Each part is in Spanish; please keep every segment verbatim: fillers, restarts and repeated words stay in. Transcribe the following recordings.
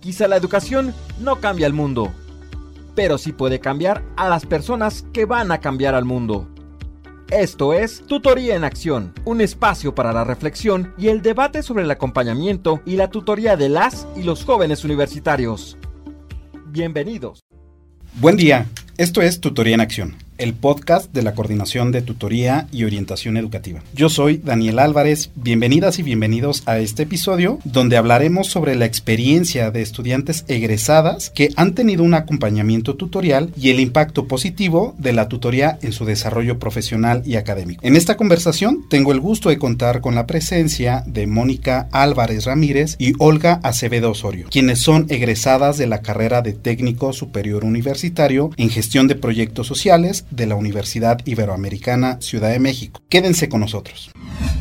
Quizá la educación no cambia el mundo, pero sí puede cambiar a las personas que van a cambiar al mundo. Esto es Tutoría en Acción, un espacio para la reflexión y el debate sobre el acompañamiento y la tutoría de las y los jóvenes universitarios. Bienvenidos. Buen día, esto es Tutoría en Acción, el podcast de la Coordinación de Tutoría y Orientación Educativa. Yo soy Daniel Álvarez, bienvenidas y bienvenidos a este episodio donde hablaremos sobre la experiencia de estudiantes egresadas que han tenido un acompañamiento tutorial y el impacto positivo de la tutoría en su desarrollo profesional y académico. En esta conversación tengo el gusto de contar con la presencia de Mónica Álvarez Ramírez y Olga Acevedo Osorio, quienes son egresadas de la carrera de Técnico Superior Universitario en Gestión de Proyectos Sociales de la Universidad Iberoamericana Ciudad de México. Quédense con nosotros.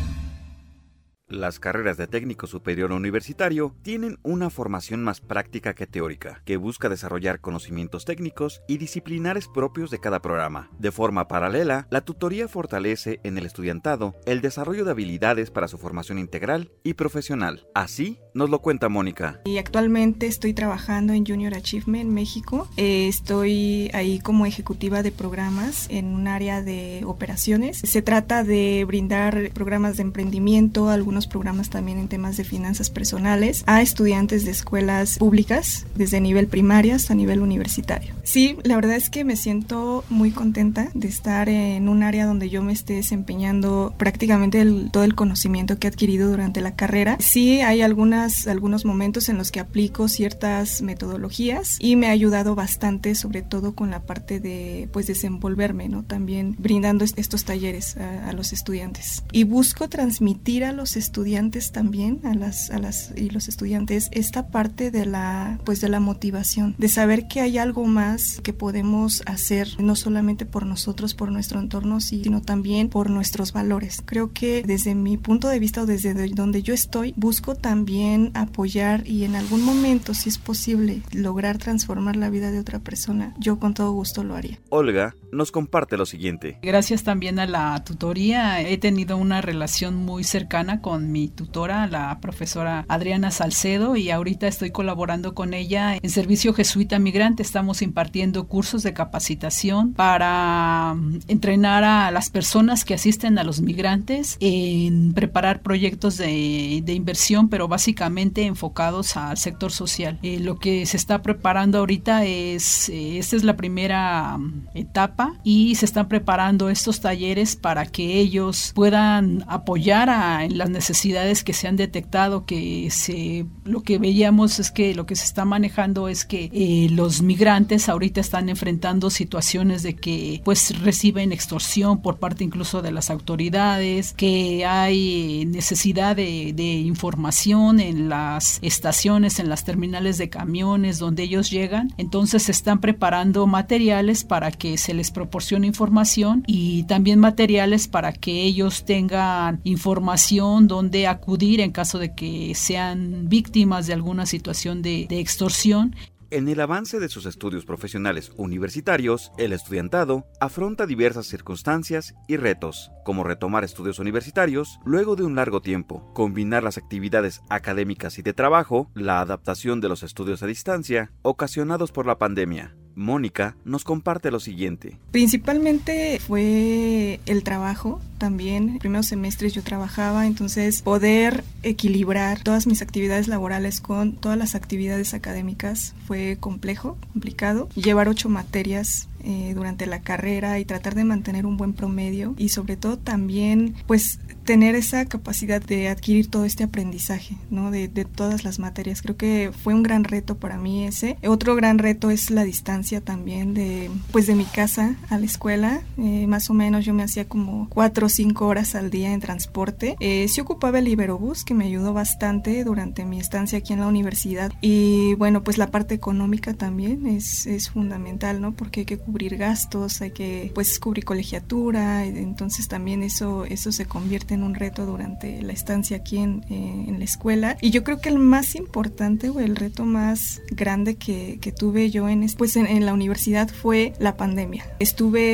Las carreras de técnico superior universitario tienen una formación más práctica que teórica, que busca desarrollar conocimientos técnicos y disciplinares propios de cada programa. De forma paralela, la tutoría fortalece en el estudiantado el desarrollo de habilidades para su formación integral y profesional. Así nos lo cuenta Mónica. Y actualmente estoy trabajando en Junior Achievement México. Eh, estoy ahí como ejecutiva de programas en un área de operaciones. Se trata de brindar programas de emprendimiento, algunos programas también en temas de finanzas personales a estudiantes de escuelas públicas desde nivel primaria hasta nivel universitario. Sí, la verdad es que me siento muy contenta de estar en un área donde yo me esté desempeñando prácticamente el, todo el conocimiento que he adquirido durante la carrera. Sí, hay algunas, algunos momentos en los que aplico ciertas metodologías y me ha ayudado bastante, sobre todo con la parte de pues desenvolverme, ¿no? También brindando estos talleres a, a los estudiantes. Y busco transmitir a los estudiantes estudiantes también a las a las y los estudiantes esta parte de la pues de la motivación, de saber que hay algo más que podemos hacer, no solamente por nosotros, por nuestro entorno, sino también por nuestros valores. Creo que desde mi punto de vista o desde donde yo estoy, busco también apoyar y en algún momento, si es posible, lograr transformar la vida de otra persona. Yo con todo gusto lo haría. Olga nos comparte lo siguiente. Gracias también a la tutoría, he tenido una relación muy cercana con mi tutora, la profesora Adriana Salcedo, y ahorita estoy colaborando con ella en Servicio Jesuita Migrante. Estamos impartiendo cursos de capacitación para entrenar a las personas que asisten a los migrantes en preparar proyectos de, de inversión, pero básicamente enfocados al sector social. Eh, lo que se está preparando ahorita es, eh, esta es la primera etapa y se están preparando estos talleres para que ellos puedan apoyar a, en las necesidades necesidades que se han detectado, que se lo que veíamos es que lo que se está manejando es que eh, los migrantes ahorita están enfrentando situaciones de que pues reciben extorsión por parte incluso de las autoridades, que hay necesidad de, de información en las estaciones, en las terminales de camiones donde ellos llegan. Entonces se están preparando materiales para que se les proporcione información y también materiales para que ellos tengan información donde acudir en caso de que sean víctimas de alguna situación de, de extorsión. En el avance de sus estudios profesionales universitarios, el estudiantado afronta diversas circunstancias y retos, como retomar estudios universitarios luego de un largo tiempo, combinar las actividades académicas y de trabajo, la adaptación de los estudios a distancia, ocasionados por la pandemia. Mónica nos comparte lo siguiente. Principalmente fue el trabajo también. En primeros semestres yo trabajaba, entonces poder equilibrar todas mis actividades laborales con todas las actividades académicas fue complejo, complicado. Llevar ocho materias eh, durante la carrera y tratar de mantener un buen promedio y sobre todo también pues tener esa capacidad de adquirir todo este aprendizaje, ¿no? De, de todas las materias. Creo que fue un gran reto para mí ese. Otro gran reto es la distancia también de pues de mi casa a la escuela. Eh, más o menos yo me hacía como cuatro o cinco horas al día en transporte. Eh, sí ocupaba el Iberobús, que me ayudó bastante durante mi estancia aquí en la universidad. Y bueno, pues la parte económica también es, es fundamental, ¿no? Porque hay que cubrir gastos, hay que pues cubrir colegiatura, entonces también eso, eso se convierte en un reto durante la estancia aquí en, eh, en la escuela. Y yo creo que el más importante o el reto más grande que, que tuve yo en, pues en, en la universidad fue la pandemia. Estuve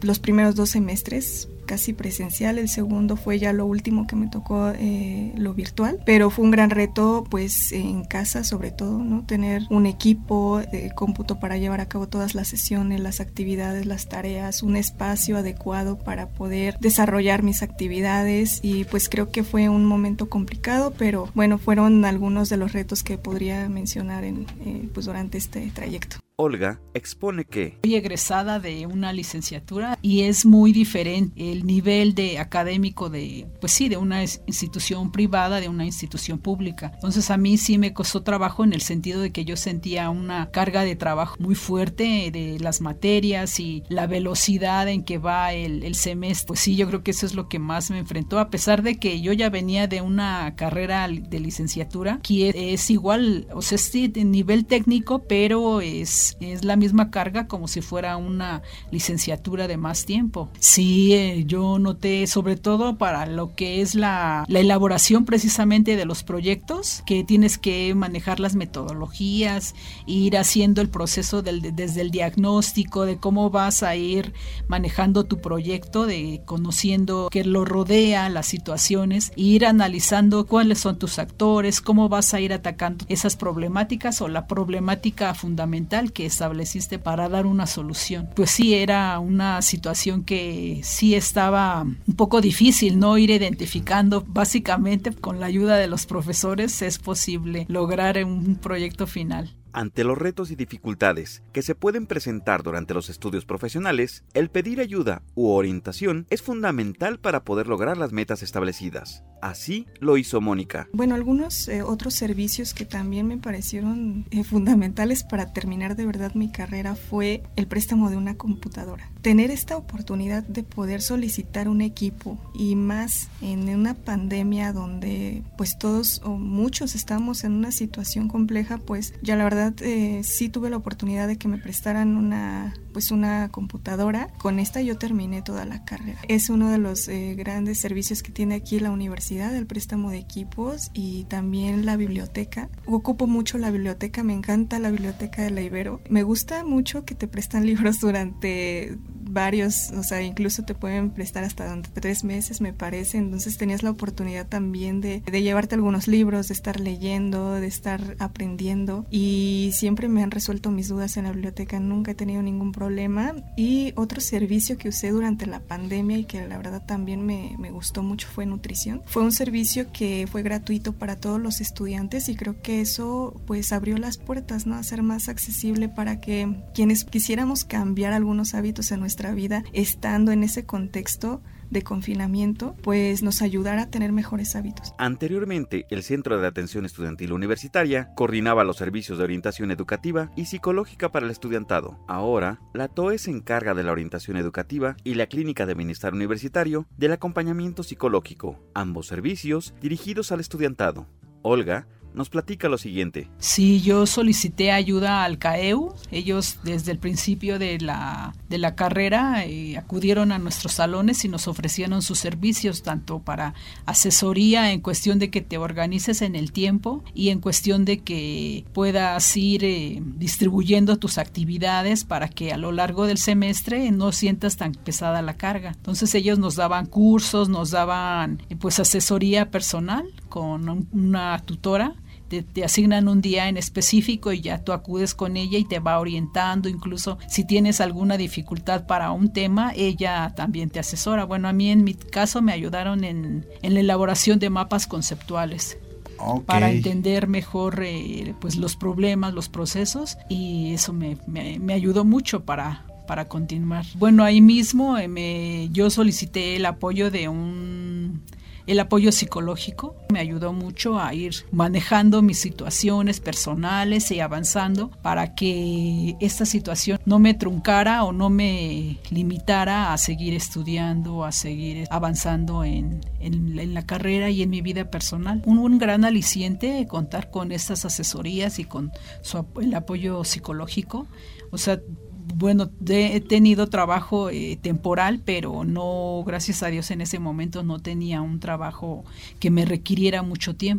los primeros dos semestres casi presencial, el segundo fue ya lo último que me tocó eh, lo virtual, pero fue un gran reto pues en casa sobre todo, ¿no? Tener un equipo de cómputo para llevar a cabo todas las sesiones, las actividades, las tareas, un espacio adecuado para poder desarrollar mis actividades y pues creo que fue un momento complicado, pero bueno, fueron algunos de los retos que podría mencionar en, eh, pues durante este trayecto. Olga expone que soy egresada de una licenciatura y es muy diferente el nivel de académico de, pues sí, de una institución privada, de una institución pública. Entonces a mí sí me costó trabajo en el sentido de que yo sentía una carga de trabajo muy fuerte de las materias y la velocidad en que va el, el semestre. Pues sí, yo creo que eso es lo que más me enfrentó, a pesar de que yo ya venía de una carrera de licenciatura que es, es igual, o sea, sí, de nivel técnico, pero es es la misma carga como si fuera una licenciatura de más tiempo. Sí, eh, yo noté sobre todo para lo que es la, la elaboración precisamente de los proyectos, que tienes que manejar las metodologías, ir haciendo el proceso del, desde el diagnóstico de cómo vas a ir manejando tu proyecto, de conociendo qué lo rodea, las situaciones, ir analizando cuáles son tus actores, cómo vas a ir atacando esas problemáticas o la problemática fundamental que estableciste para dar una solución. Pues sí, era una situación que sí estaba un poco difícil, ¿no? Ir identificando. Básicamente, con la ayuda de los profesores es posible lograr un proyecto final. Ante los retos y dificultades que se pueden presentar durante los estudios profesionales, el pedir ayuda u orientación es fundamental para poder lograr las metas establecidas. Así lo hizo Mónica. Bueno, algunos eh, otros servicios que también me parecieron eh, fundamentales para terminar de verdad mi carrera fue el préstamo de una computadora. Tener esta oportunidad de poder solicitar un equipo y más en una pandemia donde pues todos o muchos estamos en una situación compleja, pues ya la verdad eh, sí tuve la oportunidad de que me prestaran una pues una computadora. Con esta yo terminé toda la carrera. Es uno de los eh, grandes servicios que tiene aquí la universidad, el préstamo de equipos y también la biblioteca. Ocupo mucho la biblioteca, me encanta la biblioteca de la Ibero. Me gusta mucho que te prestan libros durante varios, o sea, incluso te pueden prestar hasta durante tres meses, me parece. Entonces tenías la oportunidad también de, de llevarte algunos libros, de estar leyendo, de estar aprendiendo, y siempre me han resuelto mis dudas en la biblioteca, nunca he tenido ningún problema. Y otro servicio que usé durante la pandemia y que la verdad también me, me gustó mucho fue nutrición. Fue un servicio que fue gratuito para todos los estudiantes y creo que eso pues abrió las puertas, ¿no? A ser más accesible para que quienes quisiéramos cambiar algunos hábitos en nuestra vida estando en ese contexto de confinamiento, pues nos ayudara a tener mejores hábitos. Anteriormente, el Centro de Atención Estudiantil Universitaria coordinaba los servicios de orientación educativa y psicológica para el estudiantado. Ahora, la T O E se encarga de la orientación educativa y la Clínica de Bienestar Universitario del acompañamiento psicológico, ambos servicios dirigidos al estudiantado. Olga nos platica lo siguiente. Sí, yo solicité ayuda al C A E U. Ellos desde el principio de la, de la carrera eh, acudieron a nuestros salones y nos ofrecieron sus servicios, tanto para asesoría en cuestión de que te organices en el tiempo y en cuestión de que puedas ir eh, distribuyendo tus actividades para que a lo largo del semestre no sientas tan pesada la carga. Entonces ellos nos daban cursos, nos daban eh, pues asesoría personal con un, una tutora. Te, te asignan un día en específico y ya tú acudes con ella y te va orientando. Incluso si tienes alguna dificultad para un tema, ella también te asesora. Bueno, a mí en mi caso me ayudaron en, en la elaboración de mapas conceptuales. Okay. Para entender mejor eh, pues los problemas, los procesos, y eso me, me, me ayudó mucho para, para continuar. Bueno, ahí mismo eh, me, yo solicité el apoyo de un... El apoyo psicológico me ayudó mucho a ir manejando mis situaciones personales y avanzando para que esta situación no me truncara o no me limitara a seguir estudiando, a seguir avanzando en, en, en la carrera y en mi vida personal. Un, un gran aliciente contar con estas asesorías y con su, el apoyo psicológico. O sea, bueno, de, he tenido trabajo eh, temporal, pero no, gracias a Dios en ese momento no tenía un trabajo que me requiriera mucho tiempo.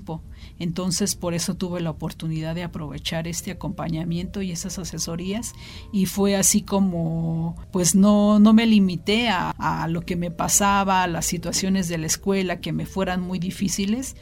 Entonces, por eso tuve la oportunidad de aprovechar este acompañamiento y esas asesorías, y fue así como, pues no, no me limité a, a lo que me pasaba, a las situaciones de la escuela que me fueran muy difíciles,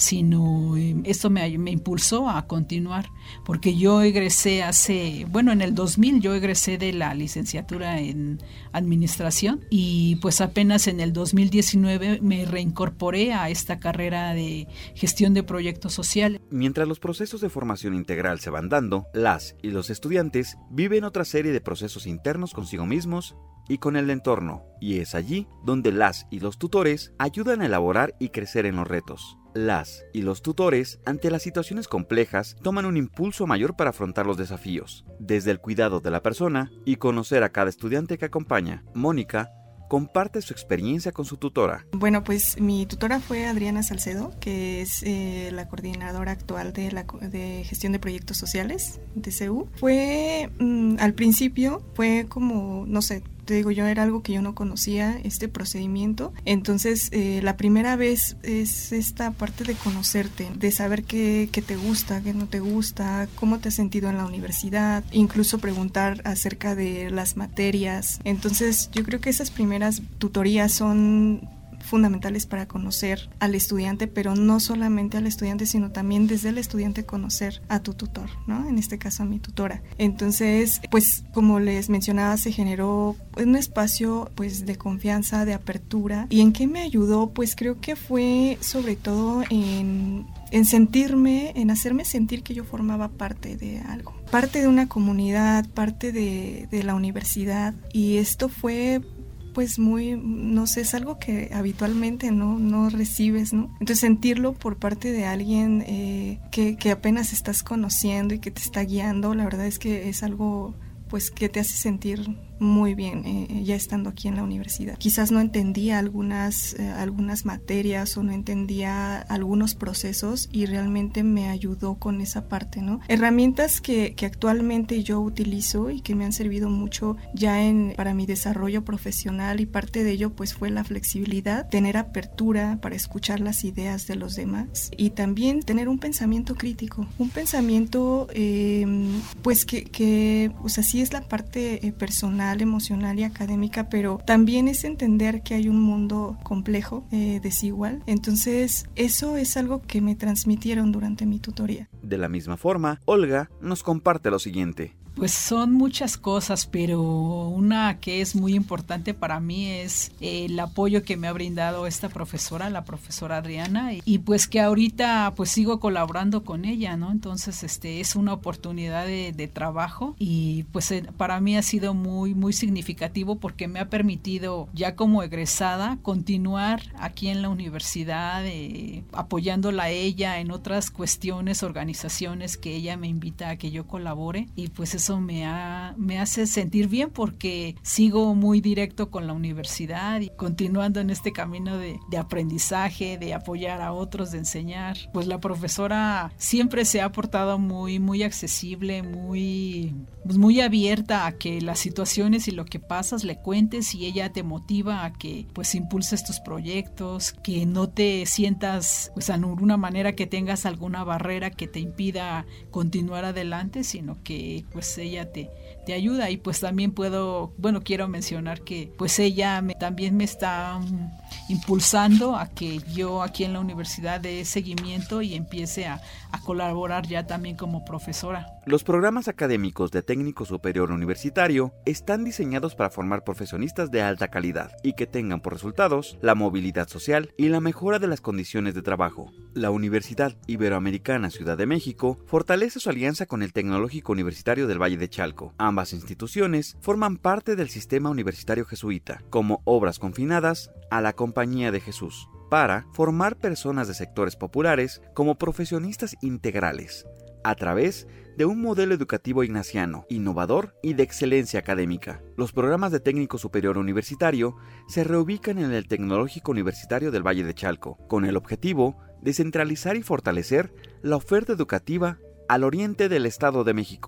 sino eh, esto me, me impulsó a continuar, porque yo egresé hace, bueno, en el dos mil yo egresé de la licenciatura en administración, y pues apenas en el dos mil diecinueve me reincorporé a esta carrera de gestión de proyectos sociales. Mientras los procesos de formación integral se van dando, las y los estudiantes viven otra serie de procesos internos consigo mismos y con el entorno, y es allí donde las y los tutores ayudan a elaborar y crecer en los retos. Las y los tutores, ante las situaciones complejas, toman un impulso mayor para afrontar los desafíos, desde el cuidado de la persona y conocer a cada estudiante que acompaña. Mónica comparte su experiencia con su tutora. Bueno, pues mi tutora fue Adriana Salcedo, que es eh, la coordinadora actual de la de gestión de proyectos sociales de C U. Fue, mmm, al principio, fue como, no sé, te digo yo, era algo que yo no conocía, este procedimiento. Entonces, eh, la primera vez es esta parte de conocerte, de saber qué, qué te gusta, qué no te gusta, cómo te has sentido en la universidad, incluso preguntar acerca de las materias. Entonces, yo creo que esas primeras tutorías son fundamentales para conocer al estudiante, pero no solamente al estudiante, sino también desde el estudiante conocer a tu tutor, ¿no? En este caso a mi tutora. Entonces, pues como les mencionaba, se generó un espacio pues de confianza, de apertura. ¿Y en qué me ayudó? Pues creo que fue sobre todo en en sentirme, en hacerme sentir que yo formaba parte de algo, parte de una comunidad, parte de, de la universidad, y esto fue pues muy, no sé, es algo que habitualmente no, no recibes, ¿no? Entonces sentirlo por parte de alguien eh, que, que apenas estás conociendo y que te está guiando, la verdad es que es algo pues que te hace sentir muy bien eh, ya estando aquí en la universidad. Quizás no entendía algunas, eh, algunas materias o no entendía algunos procesos, y realmente me ayudó con esa parte, ¿no? Herramientas que, que actualmente yo utilizo y que me han servido mucho ya en, para mi desarrollo profesional, y parte de ello pues fue la flexibilidad, tener apertura para escuchar las ideas de los demás, y también tener un pensamiento crítico, un pensamiento eh, pues que, que, o sea, sí es la parte eh, personal, emocional y académica, pero también es entender que hay un mundo complejo, eh, desigual. Entonces, eso es algo que me transmitieron durante mi tutoría. De la misma forma, Olga nos comparte lo siguiente. Pues son muchas cosas, pero una que es muy importante para mí es el apoyo que me ha brindado esta profesora, la profesora Adriana, y, y pues que ahorita pues sigo colaborando con ella, ¿no? Entonces este es una oportunidad de, de trabajo, y pues eh, para mí ha sido muy muy significativo porque me ha permitido ya como egresada continuar aquí en la universidad, eh, apoyándola a ella en otras cuestiones, organizaciones que ella me invita a que yo colabore, y pues es eso me, ha, me hace sentir bien porque sigo muy directo con la universidad y continuando en este camino de, de aprendizaje, de apoyar a otros, de enseñar. Pues la profesora siempre se ha portado muy, muy accesible, muy, pues muy abierta a que las situaciones y lo que pasas le cuentes, y ella te motiva a que pues impulses tus proyectos, que no te sientas pues de alguna manera que tengas alguna barrera que te impida continuar adelante, sino que pues ella te, te ayuda. Y pues también puedo, bueno, quiero mencionar que pues ella me, también me está um, impulsando a que yo aquí en la universidad dé seguimiento y empiece a, a colaborar ya también como profesora. Los programas académicos de técnico superior universitario están diseñados para formar profesionistas de alta calidad y que tengan por resultados la movilidad social y la mejora de las condiciones de trabajo. La Universidad Iberoamericana Ciudad de México fortalece su alianza con el Tecnológico Universitario del Valle de Chalco. Ambas instituciones forman parte del sistema universitario jesuita, como obras confinadas a la Compañía de Jesús, para formar personas de sectores populares como profesionistas integrales, a través de un modelo educativo ignaciano, innovador y de excelencia académica. Los programas de técnico superior universitario se reubican en el Tecnológico Universitario del Valle de Chalco, con el objetivo de centralizar y fortalecer la oferta educativa al oriente del Estado de México.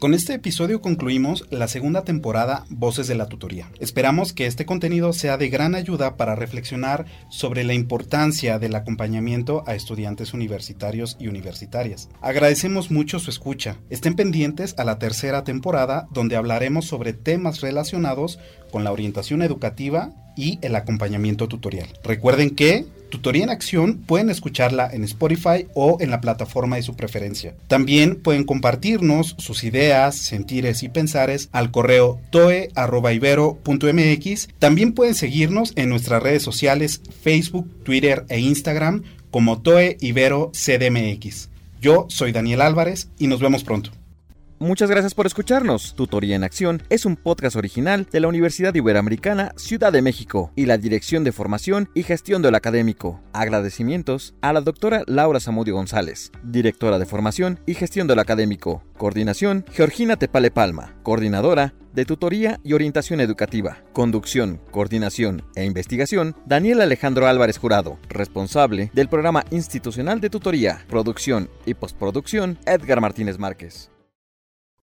Con este episodio concluimos la segunda temporada Voces de la Tutoría. Esperamos que este contenido sea de gran ayuda para reflexionar sobre la importancia del acompañamiento a estudiantes universitarios y universitarias. Agradecemos mucho su escucha. Estén pendientes a la tercera temporada, donde hablaremos sobre temas relacionados con la orientación educativa y el acompañamiento tutorial. Recuerden que Tutoría en Acción pueden escucharla en Spotify o en la plataforma de su preferencia. También pueden compartirnos sus ideas, sentires y pensares al correo toe arroba ibero punto m x. También pueden seguirnos en nuestras redes sociales Facebook, Twitter e Instagram como Toe Ibero C D M X. Yo soy Daniel Álvarez y nos vemos pronto. Muchas gracias por escucharnos. Tutoría en Acción es un podcast original de la Universidad Iberoamericana Ciudad de México y la Dirección de Formación y Gestión del Académico. Agradecimientos a la doctora Laura Zamudio González, Directora de Formación y Gestión del Académico. Coordinación, Georgina Tepale Palma, Coordinadora de Tutoría y Orientación Educativa. Conducción, Coordinación e Investigación, Daniel Alejandro Álvarez Jurado. Responsable del Programa Institucional de Tutoría. Producción y Postproducción, Edgar Martínez Márquez.